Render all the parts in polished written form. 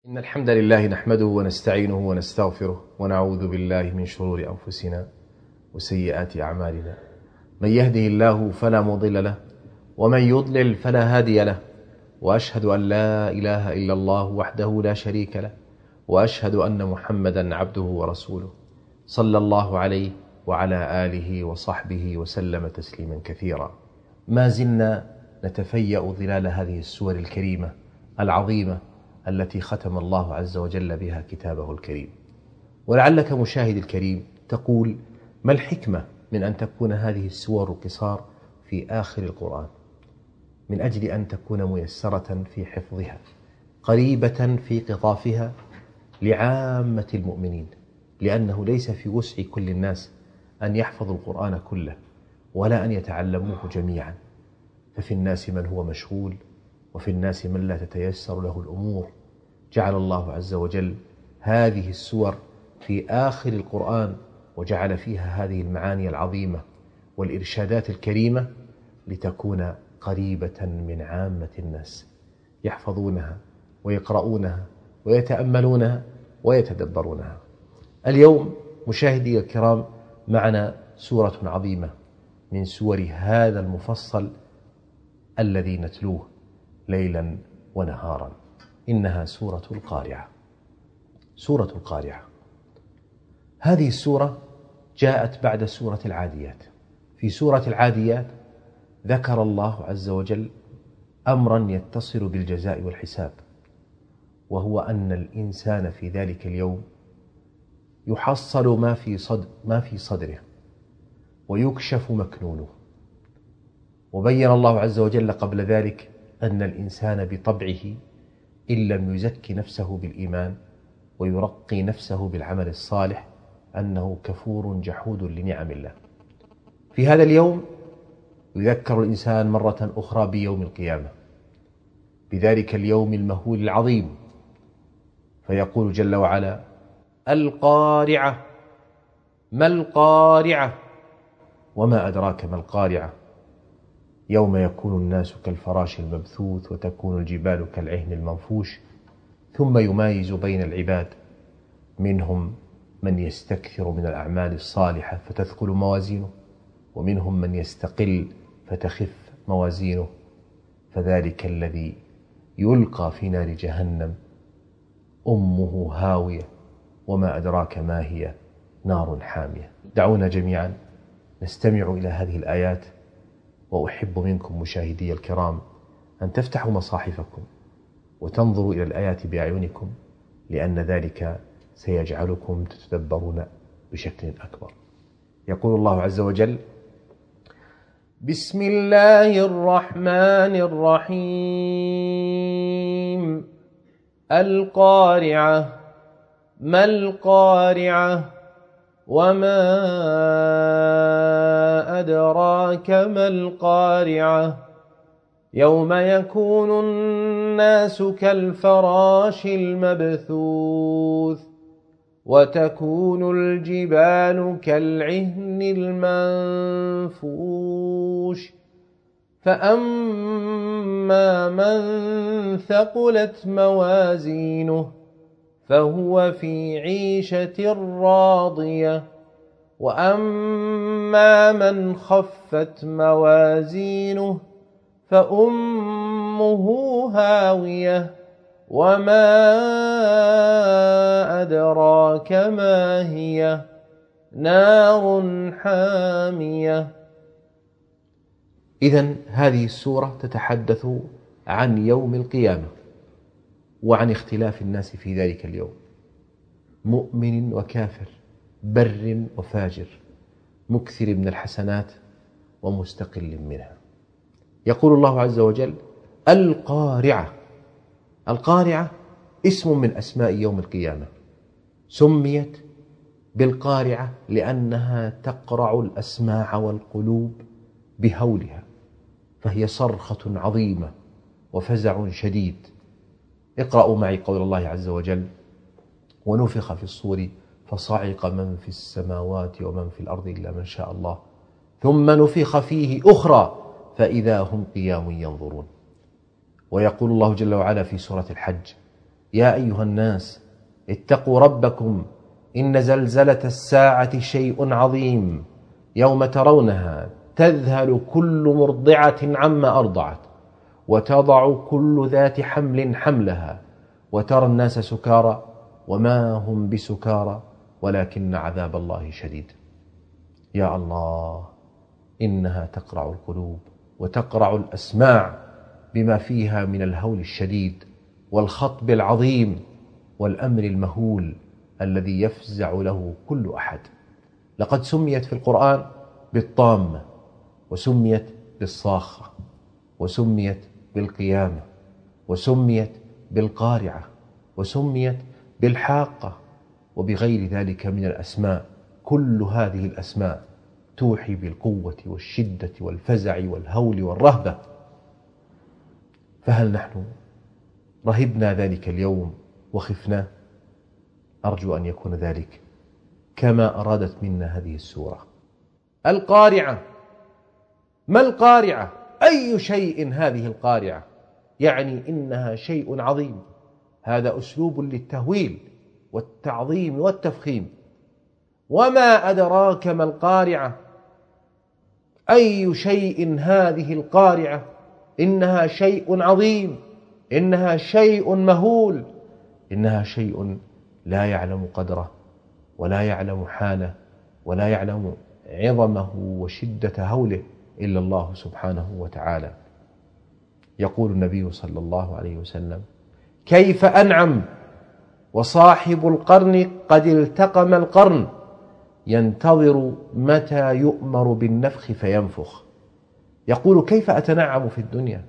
إن الحمد لله نحمده ونستعينه ونستغفره ونعوذ بالله من شرور أنفسنا وسيئات أعمالنا. من يهده الله فلا مضل له ومن يضلل فلا هادي له، وأشهد أن لا إله إلا الله وحده لا شريك له، وأشهد أن محمدا عبده ورسوله صلى الله عليه وعلى آله وصحبه وسلم تسليما كثيرا. ما زلنا نتفيأ ظلال هذه السور الكريمة العظيمة التي ختم الله عز وجل بها كتابه الكريم. ولعلك مشاهد الكريم تقول: ما الحكمة من أن تكون هذه السور القصار في آخر القرآن؟ من أجل أن تكون ميسرة في حفظها، قريبة في قطافها لعامة المؤمنين، لأنه ليس في وسع كل الناس أن يحفظوا القرآن كله ولا أن يتعلموه جميعا، ففي الناس من هو مشغول، وفي الناس من لا تتيسر له الأمور. جعل الله عز وجل هذه السور في آخر القرآن، وجعل فيها هذه المعاني العظيمة والإرشادات الكريمة لتكون قريبة من عامة الناس، يحفظونها ويقرؤونها ويتأملونها ويتدبرونها. اليوم مشاهدي الكرام معنا سورة عظيمة من سور هذا المفصل الذي نتلوه ليلا ونهارا، إنها سورة القارعة. سورة القارعة هذه السورة جاءت بعد سورة العاديات. في سورة العاديات ذكر الله عز وجل أمرا يتصل بالجزاء والحساب، وهو أن الإنسان في ذلك اليوم يحصل ما في صدره ويكشف مكنونه. وبين الله عز وجل قبل ذلك أن الإنسان بطبعه إن لم يزكي نفسه بالإيمان ويرقي نفسه بالعمل الصالح أنه كفور جحود لنعم الله. في هذا اليوم يذكر الإنسان مرة أخرى بيوم القيامة، بذلك اليوم المهول العظيم، فيقول جل وعلا: القارعة. ما القارعة؟ وما أدراك ما القارعة؟ يوم يكون الناس كالفراش المبثوث وتكون الجبال كالعهن المنفوش، ثم يمايز بين العباد، منهم من يستكثر من الأعمال الصالحة فتثقل موازينه، ومنهم من يستقل فتخف موازينه، فذلك الذي يلقى في نار جهنم أمه هاوية وما أدراك ما هي، نار حامية. دعونا جميعا نستمع إلى هذه الآيات، وأحب منكم مشاهدي الكرام أن تفتحوا مصاحفكم وتنظروا إلى الآيات بأعينكم، لأن ذلك سيجعلكم تتدبرون بشكل أكبر. يقول الله عز وجل: بسم الله الرحمن الرحيم. القارعة. ما القارعة؟ وما أدراك ما القارعة؟ يوم يكون الناس كالفراش المبثوث وتكون الجبال كالعهن المنفوش، فأما من ثقلت موازينه فهو في عيشة راضية، وأما من خفت موازينه فأمه هاوية، وما أدراك ما هي، نار حامية. إذن هذه السورة تتحدث عن يوم القيامة وعن اختلاف الناس في ذلك اليوم، مؤمن وكافر، بر وفاجر، مكثر من الحسنات ومستقل منها. يقول الله عز وجل: القارعة. القارعة اسم من أسماء يوم القيامة، سميت بالقارعة لأنها تقرع الأسماع والقلوب بهولها، فهي صرخة عظيمة وفزع شديد. اقرأوا معي قول الله عز وجل: ونفخ في الصور فصعق من في السماوات ومن في الأرض إلا من شاء الله ثم نفخ فيه أخرى فإذا هم قيام ينظرون. ويقول الله جل وعلا في سورة الحج: يا أيها الناس اتقوا ربكم إن زلزلة الساعة شيء عظيم يوم ترونها تذهل كل مرضعة عما أرضعت وتضع كل ذات حمل حملها وترى الناس سكارى وما هم بسكارى ولكن عذاب الله شديد. يا الله، إنها تقرع القلوب وتقرع الأسماع بما فيها من الهول الشديد والخطب العظيم والأمر المهول الذي يفزع له كل أحد. لقد سميت في القرآن بالطامة، وسميت بالصاخة، وسميت بالقيامة، وسميت بالقارعة، وسميت بالحاقة، وبغير ذلك من الأسماء. كل هذه الأسماء توحي بالقوة والشدة والفزع والهول والرهبة. فهل نحن رهبنا ذلك اليوم وخفناه؟ أرجو أن يكون ذلك كما أرادت منا هذه السورة. القارعة. ما القارعة؟ أي شيء هذه القارعة؟ يعني إنها شيء عظيم. هذا أسلوب للتهويل والتعظيم والتفخيم. وما أدراك ما القارعة؟ أي شيء هذه القارعة؟ إنها شيء عظيم، إنها شيء مهول، إنها شيء لا يعلم قدره ولا يعلم حاله ولا يعلم عظمه وشدة هوله إلا الله سبحانه وتعالى. يقول النبي صلى الله عليه وسلم: كيف أنعم وصاحب القرن قد التقم القرن ينتظر متى يؤمر بالنفخ فينفخ. يقول: كيف أتنعم في الدنيا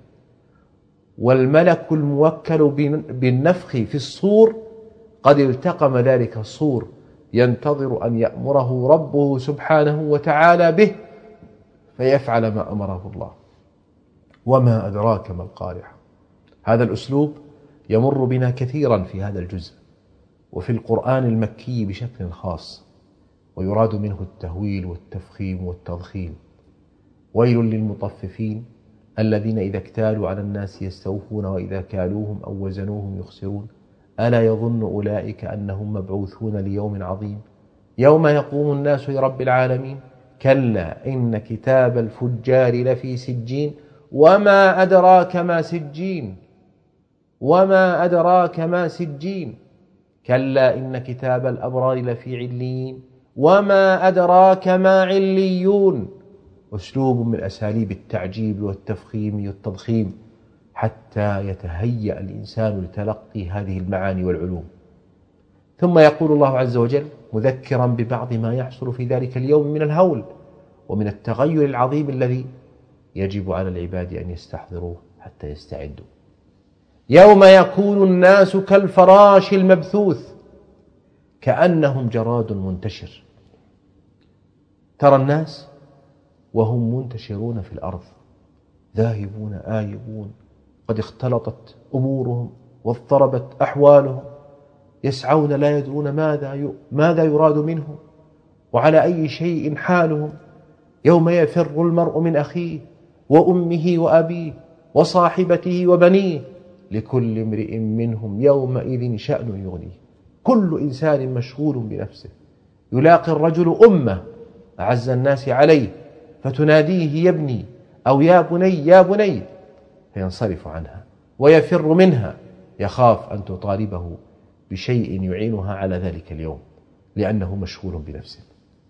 والملك الموكل بالنفخ في الصور قد التقم ذلك الصور ينتظر أن يأمره ربه سبحانه وتعالى به فيفعل ما أمره الله. وما أدراك ما القارعة. هذا الأسلوب يمر بنا كثيرا في هذا الجزء وفي القرآن المكي بشكل خاص، ويراد منه التهويل والتفخيم والتضخيم. ويل للمطففين الذين إذا اكتالوا على الناس يستوفون وإذا كالوهم أو وزنوهم يخسرون ألا يظن أولئك أنهم مبعوثون ليوم عظيم يوم يقوم الناس لرب العالمين كلا إن كتاب الفجار لفي سجين وما أدراك ما سجين وما أدراك ما سجين كلا إن كتاب الأبرار لفي عليين وما أدراك ما عليون. أسلوب من أساليب التعجيب والتفخيم والتضخيم حتى يتهيأ الإنسان لتلقي هذه المعاني والعلوم. ثم يقول الله عز وجل مذكرا ببعض ما يحصل في ذلك اليوم من الهول ومن التغير العظيم الذي يجب على العباد أن يستحضروه حتى يستعدوا: يوم يكون الناس كالفراش المبثوث كأنهم جراد منتشر. ترى الناس وهم منتشرون في الأرض ذاهبون آيبون، قد اختلطت أمورهم واضطربت أحوالهم، يسعون لا يدرون ماذا يراد منهم وعلى أي شيء حالهم. يوم يفر المرء من أخيه وأمه وأبيه وصاحبته وبنيه لكل امرئ منهم يومئذ شأن يغنيه. كل إنسان مشغول بنفسه. يلاقي الرجل أمه أعز الناس عليه فتناديه يا ابني أو يا بني يا بني فينصرف عنها ويفر منها يخاف أن تطالبه بشيء يعينها على ذلك اليوم لأنه مشغول بنفسه.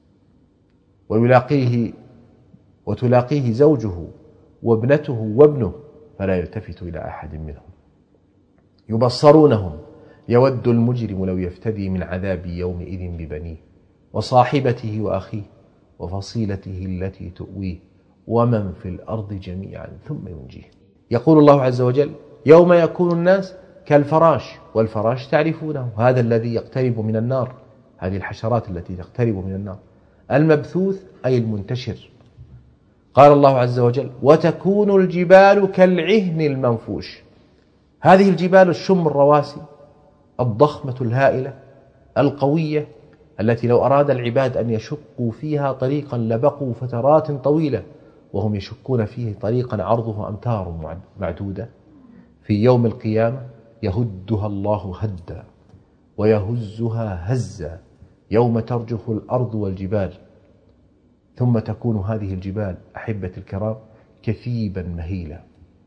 وتلاقيه زوجه وابنته وابنه فلا يلتفت إلى أحد منهم. يبصرونهم يود المجرم لو يفتدي من عذاب يومئذ ببنيه وصاحبته وأخيه وفصيلته التي تؤويه ومن في الأرض جميعا ثم ينجيه. يقول الله عز وجل يوم يكون الناس كالفراش، والفراش تعرفونه هذا الذي يقترب من النار، هذه الحشرات التي تقترب من النار. المبثوث أي المنتشر. قال الله عز وجل وتكون الجبال كالعهن المنفوش. هذه الجبال الشم الرواسي الضخمة الهائلة القوية التي لو أراد العباد أن يشقوا فيها طريقا لبقوا فترات طويلة وهم يشكون فيه طريقا عرضه أمتار معدودة. في يوم القيامة يهدها الله هدا ويهزها هزا يوم ترجف الأرض والجبال، ثم تكون هذه الجبال أحبة الكرام كثيبا مهيلا،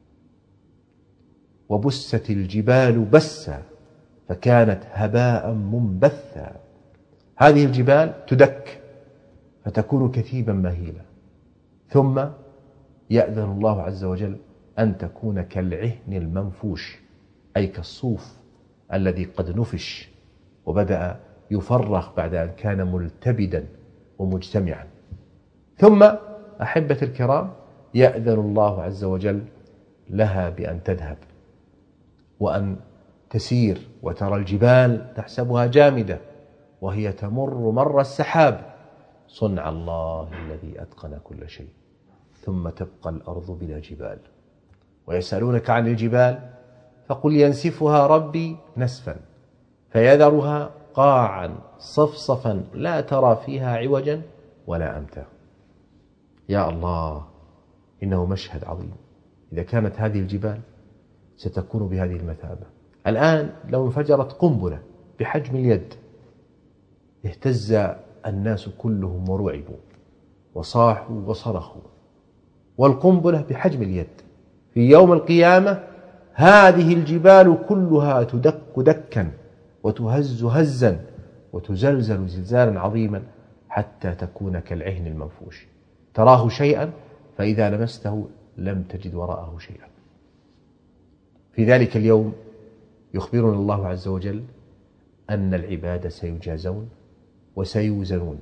وبست الجبال بسا فكانت هباء منبثا. هذه الجبال تدك فتكون كثيبا مهيلا، ثم يأذن الله عز وجل أن تكون كالعهن المنفوش، أي كالصوف الذي قد نفش وبدأ يفرغ بعد أن كان ملتبدا ومجتمعا. ثم أحبة الكرام يأذن الله عز وجل لها بأن تذهب وأن تسير، وترى الجبال تحسبها جامدة وهي تمر مر السحاب، صنع الله الذي أتقن كل شيء. ثم تبقى الأرض بلا جبال، ويسألونك عن الجبال فقل ينسفها ربي نسفا فيذرها قاعا صفصفا لا ترى فيها عوجا ولا أمتا. يا الله، إنه مشهد عظيم. إذا كانت هذه الجبال ستكون بهذه المثابة، الآن لو انفجرت قنبلة بحجم اليد اهتز الناس كلهم ورعبوا وصاحوا وصرخوا، والقنبلة بحجم اليد. في يوم القيامة هذه الجبال كلها تدك دكا وتهز هزا وتزلزل زلزالا عظيما حتى تكون كالعهن المنفوش، تراه شيئا فإذا لمسته لم تجد وراءه شيئا. في ذلك اليوم يخبرنا الله عز وجل أن العباد سيجازون وسيوزنون.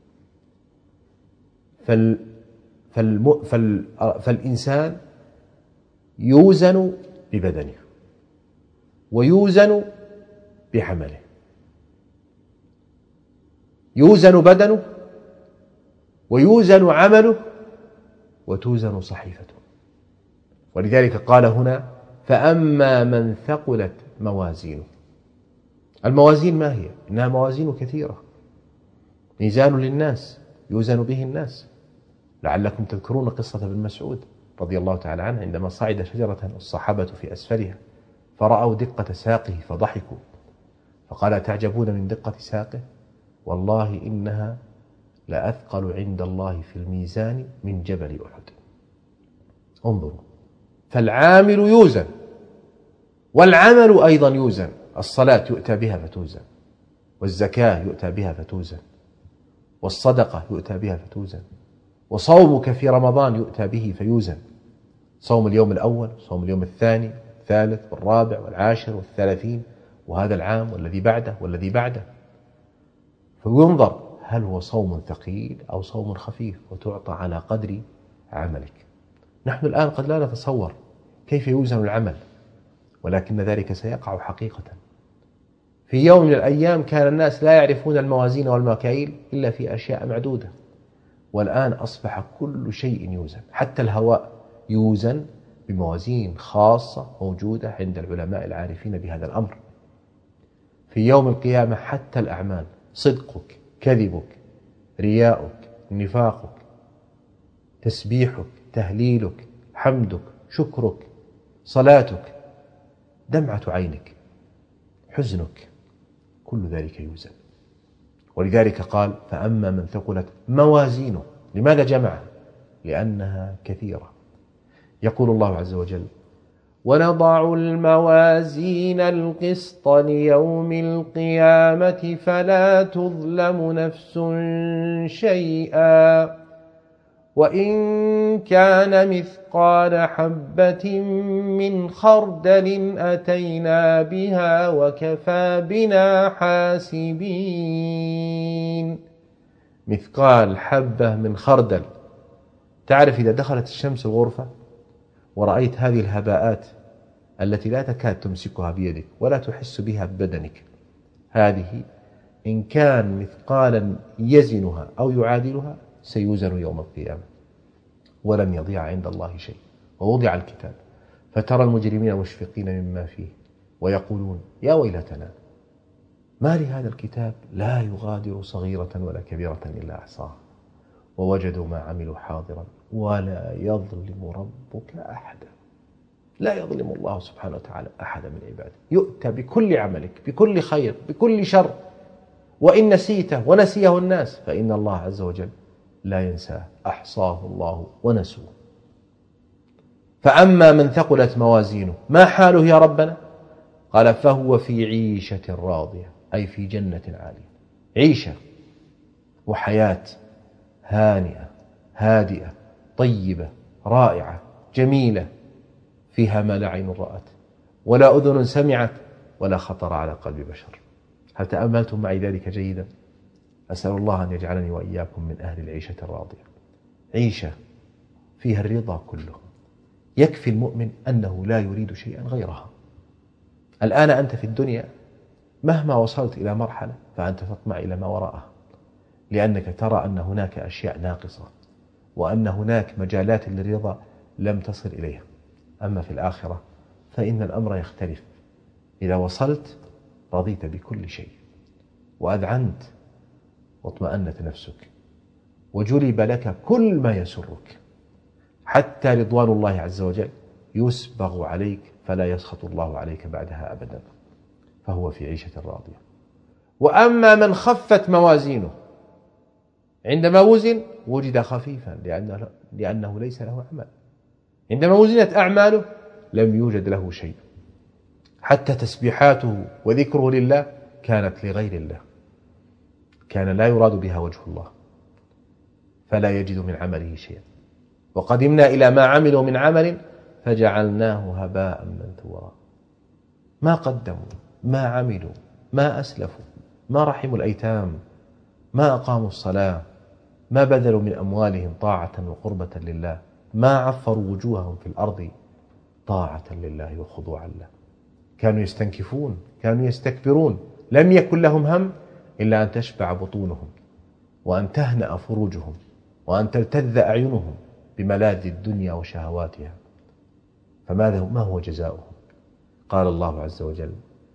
فالإنسان يوزن ببدنه ويوزن بعمله، يوزن بدنه ويوزن عمله وتوزن صحيفته. ولذلك قال هنا فأما من ثقلت موازينه. الموازين ما هي؟ إنها موازين كثيرة، ميزان للناس يوزن به الناس. لعلكم تذكرون قصة ابن مسعود رضي الله تعالى عنه عندما صعد شجرة الصحابة في أسفلها فرأوا دقة ساقه فضحكوا، فقال تعجبون من دقة ساقه؟ والله إنها لأثقل عند الله في الميزان من جبل أحد. انظروا، فالعامل يوزن والعمل أيضا يوزن. الصلاة يؤتى بها فتوزن، والزكاة يؤتى بها فتوزن، والصدقة يؤتى بها فتوزن، وصومك في رمضان يؤتى به فيوزن. صوم اليوم الأول، صوم اليوم الثاني والثالث والرابع والعاشر والثلاثين، وهذا العام والذي بعده والذي بعده، فينظر هل هو صوم ثقيل أو صوم خفيف، وتعطى على قدر عملك. نحن الآن قد لا نتصور كيف يوزن العمل، ولكن ذلك سيقع حقيقة. في يوم من الأيام كان الناس لا يعرفون الموازين والمكاييل إلا في أشياء معدودة، والآن أصبح كل شيء يوزن، حتى الهواء يوزن بموازين خاصة موجودة عند العلماء العارفين بهذا الأمر. في يوم القيامة حتى الأعمال، صدقك، كذبك، رياؤك، نفاقك، تسبيحك، تهليلك، حمدك، شكرك، صلاتك، دمعة عينك، حزنك، كل ذلك يوزن. ولذلك قال فأما من ثقلت موازينه. لماذا جمعها؟ لأنها كثيرة. يقول الله عز وجل ونضع الموازين القسط ليوم القيامة فلا تظلم نفس شيئا وإن كان مثقال حبة من خردل أتينا بها وكفى بنا حاسبين. مثقال حبة من خردل. تعرف إذا دخلت الشمس الغرفة ورأيت هذه الهباءات التي لا تكاد تمسكها بيدك ولا تحس بها ببدنك، هذه إن كان مثقالا يزنها أو يعادلها سيوزن يوم القيامة ولن يضيع عند الله شيء. ووضع الكتاب فترى المجرمين مشفقين مما فيه ويقولون يا ويلتنا ما لهذا الكتاب لا يغادر صغيرة ولا كبيرة إلا أحصاها ووجدوا ما عملوا حاضرا ولا يظلم ربك أحدا. لا يظلم الله سبحانه وتعالى أحدا من عباده. يؤتى بكل عملك، بكل خير، بكل شر، وإن نسيته ونسيه الناس فإن الله عز وجل لا ينساه، أحصاه الله ونسوه. فأما من ثقلت موازينه ما حاله يا ربنا؟ قال فهو في عيشة راضية، أي في جنة عالية. عيشة وحياة هانئة هادئة طيبة رائعة جميلة، فيها ما لا عين رأت ولا أذن سمعت ولا خطر على قلب بشر. هل تأملتم معي ذلك جيدا؟ أسأل الله أن يجعلني وإياكم من أهل العيشة الراضية. عيشة فيها الرضا كله، يكفي المؤمن أنه لا يريد شيئا غيرها. الآن أنت في الدنيا مهما وصلت إلى مرحلة فأنت تطمع إلى ما وراءها، لأنك ترى أن هناك أشياء ناقصة وأن هناك مجالات للرضا لم تصل إليها. أما في الآخرة فإن الأمر يختلف. إذا وصلت رضيت بكل شيء وأذعنت واطمأنت نفسك وجلب لك كل ما يسرك، حتى رضوان الله عز وجل يسبغ عليك فلا يسخط الله عليك بعدها أبدا، فهو في عيشة راضية. وأما من خفت موازينه، عندما وزن وجد خفيفا لأنه ليس له عمل. عندما وزنت أعماله لم يوجد له شيء، حتى تسبيحاته وذكره لله كانت لغير الله، كان لا يراد بها وجه الله، فلا يجد من عمله شيئا. وقدمنا إلى ما عملوا من عمل فجعلناه هباء منثورا. ما قدموا، ما عملوا، ما أسلفوا، ما رحموا الأيتام، ما أقاموا الصلاة، ما بذلوا من أموالهم طاعة وقربة لله، ما عفروا وجوههم في الأرض طاعة لله وخضوعا له. كانوا يستنكفون، كانوا يستكبرون، لم يكن لهم هم إلا أن تشبع بطونهم وأن تهنأ فروجهم وأن تلتذ أعينهم بملاذ الدنيا وشهواتها. ما هو جزاؤهم؟ قال الله عز وجل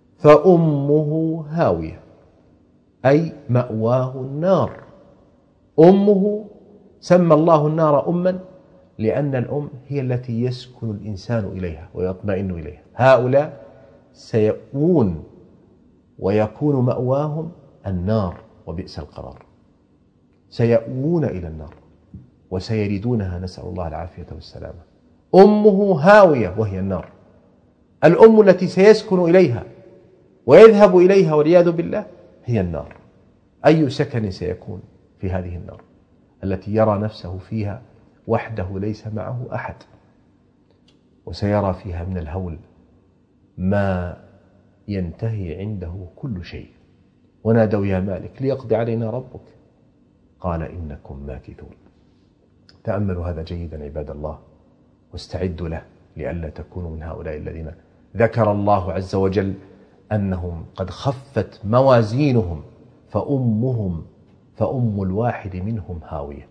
فأمه هاوية، أي مأواه النار. أمه سمى الله النار أما لأن الأم هي التي يسكن الإنسان إليها ويطمئن إليها. هؤلاء سيأوون ويكون مأواهم النار وبئس القرار، سيأوون إلى النار وسيردونها، نسأل الله العافية والسلامة. أمه هاوية وهي النار، الأم التي سيسكن إليها ويذهب إليها والعياذ بالله هي النار. أي سكن سيكون في هذه النار التي يرى نفسه فيها وحده ليس معه أحد، وسيرى فيها من الهول ما ينتهي عنده كل شيء. ونادوا يا مالك ليقضي علينا ربك قال إنكم ماكثون. تأملوا هذا جيدا عباد الله واستعدوا له لئلا تكونوا من هؤلاء الذين ذكر الله عز وجل أنهم قد خفت موازينهم فأم الواحد منهم هاوية.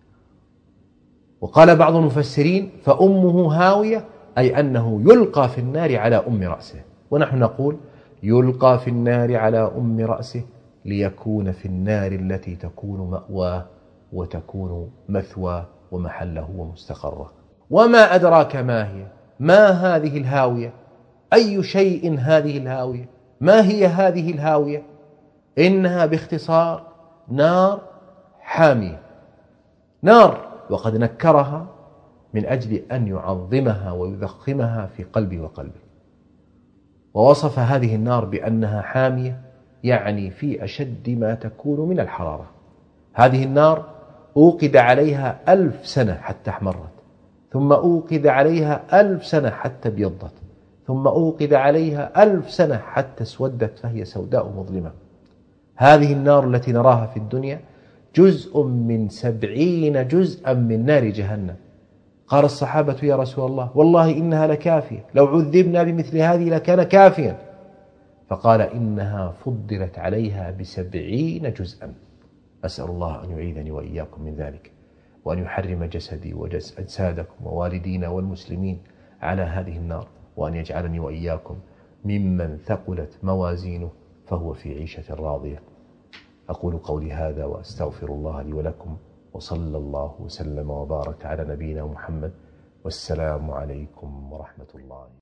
وقال بعض المفسرين فأمه هاوية أي أنه يلقى في النار على أم رأسه، ونحن نقول يلقى في النار على أم رأسه ليكون في النار التي تكون مأواه وتكون مثواه ومحله ومستقره. وما أدراك ما هي؟ ما هذه الهاوية؟ أي شيء هذه الهاوية؟ ما هي هذه الهاوية؟ إنها باختصار نار حامية، نار، وقد نكرها من أجل أن يعظمها ويضخمها في قلبي وقلبي. ووصف هذه النار بأنها حامية، يعني في أشد ما تكون من الحرارة. هذه النار أوقد عليها 1000 سنة حتى احمرت، ثم أوقد عليها 1000 سنة حتى ابيضت، ثم أوقد عليها 1000 سنة حتى اسودت فهي سوداء مظلمة. هذه النار التي نراها في الدنيا جزء من 70 جزءا من نار جهنم. قال الصحابة يا رسول الله والله إنها لكافية، لو عذبنا بمثل هذه لكان كافيا. فقال إنها فضلت عليها ب70 جزءا. أسأل الله أن يعيذني وإياكم من ذلك، وأن يحرم جسدي وأجسادكم ووالدينا والمسلمين على هذه النار، وأن يجعلني وإياكم ممن ثقلت موازينه فهو في عيشة راضية. أقول قولي هذا وأستغفر الله لي ولكم، وصلى الله وسلم وبارك على نبينا محمد والسلام عليكم ورحمة الله.